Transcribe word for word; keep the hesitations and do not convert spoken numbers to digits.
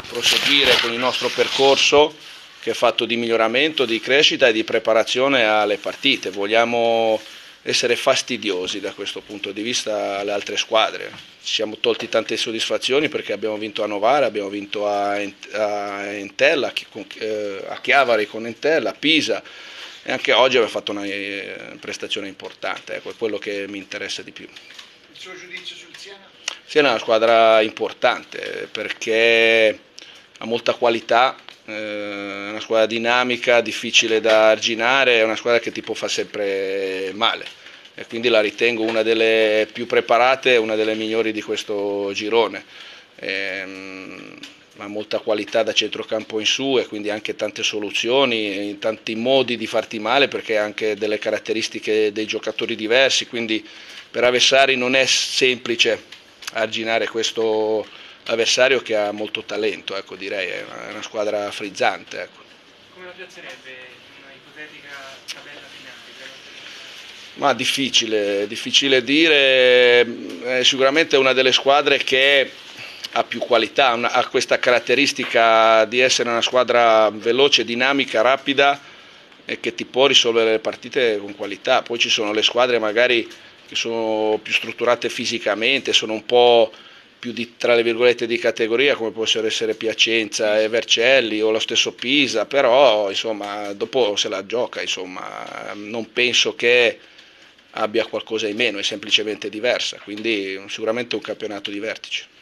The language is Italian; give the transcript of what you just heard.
proseguire con il nostro percorso che è fatto di miglioramento, di crescita e di preparazione alle partite. Vogliamo essere fastidiosi da questo punto di vista alle altre squadre. Ci siamo tolti tante soddisfazioni perché abbiamo vinto a Novara, abbiamo vinto a Entella, a Chiavari con Entella, a Pisa e anche oggi abbiamo fatto una prestazione importante, ecco, è quello che mi interessa di più. Il suo giudizio sul Siena? Siena è una squadra importante perché ha molta qualità, è una squadra dinamica, difficile da arginare, è una squadra che ti può fare sempre male e quindi la ritengo una delle più preparate, una delle migliori di questo girone. Ehm, ha molta qualità da centrocampo in su e quindi anche tante soluzioni, tanti modi di farti male perché ha anche delle caratteristiche dei giocatori diversi, quindi per avversari non è semplice arginare questo avversario che ha molto talento, ecco, direi, è una, è una squadra frizzante. Ecco. Come la piazzerebbe in una ipotetica tabella finale? Ma difficile, difficile dire, è sicuramente una delle squadre che ha più qualità, una, ha questa caratteristica di essere una squadra veloce, dinamica, rapida e che ti può risolvere le partite con qualità. Poi ci sono le squadre magari che sono più strutturate fisicamente, sono un po' più di, tra le virgolette di categoria, come possono essere Piacenza e Vercelli o lo stesso Pisa, però insomma dopo se la gioca, insomma non penso che abbia qualcosa in meno, è semplicemente diversa, quindi sicuramente un campionato di vertice.